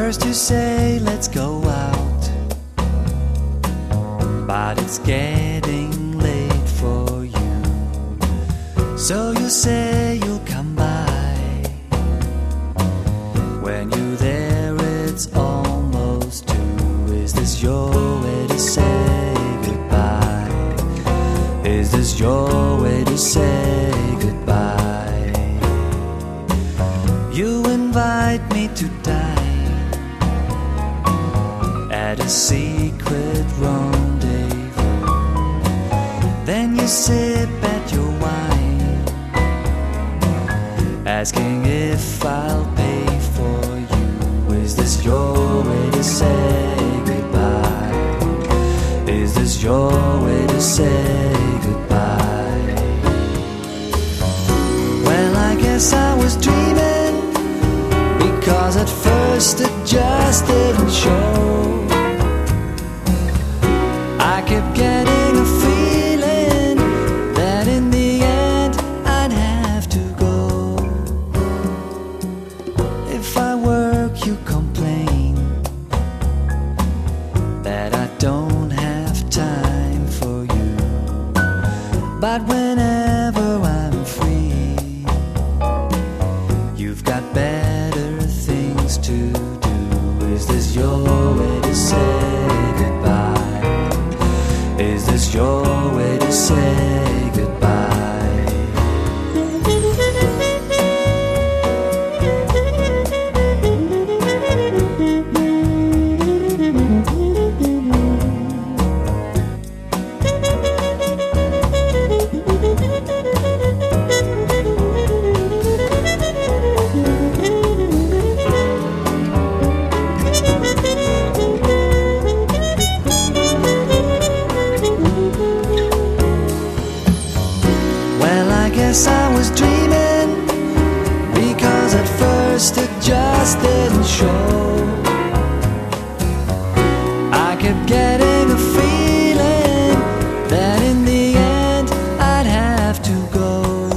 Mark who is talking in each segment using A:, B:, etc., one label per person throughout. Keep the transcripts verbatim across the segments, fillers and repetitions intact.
A: First you say let's go out, but it's getting late for you. So you say you'll come by. When you're there it's almost two. Is this your way to say goodbye? Is this your way to say goodbye? You invite me to dine at a secret rendezvous. Then you sip at your wine, asking if I'll pay for you. Is this your way to say goodbye? Is this your way to say goodbye? Well, I guess I was dreaming, because at first it just didn't show. I kept getting a feeling that in the end I'd have to go. If I work you complain that I don't have time for you, but whenever I'm free, you've got better things to do. Is this your way to say goodbye? Is this your way to say goodbye? I guess I was dreaming, because at first it just didn't show. I kept getting a feeling that in the end I'd have to go.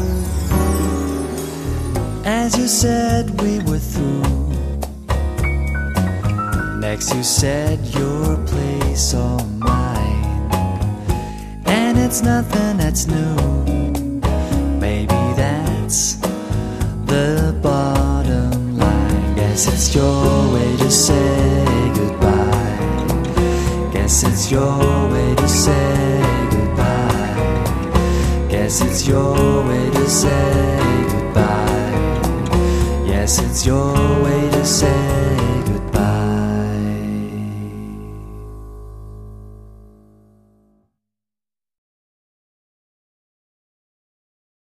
A: As you said we were through, next you said your place or mine, and it's nothing that's new. Maybe that's the bottom line. Guess it's your way to say goodbye. Guess it's your way to say goodbye. Guess it's your way to say goodbye. Yes, it's your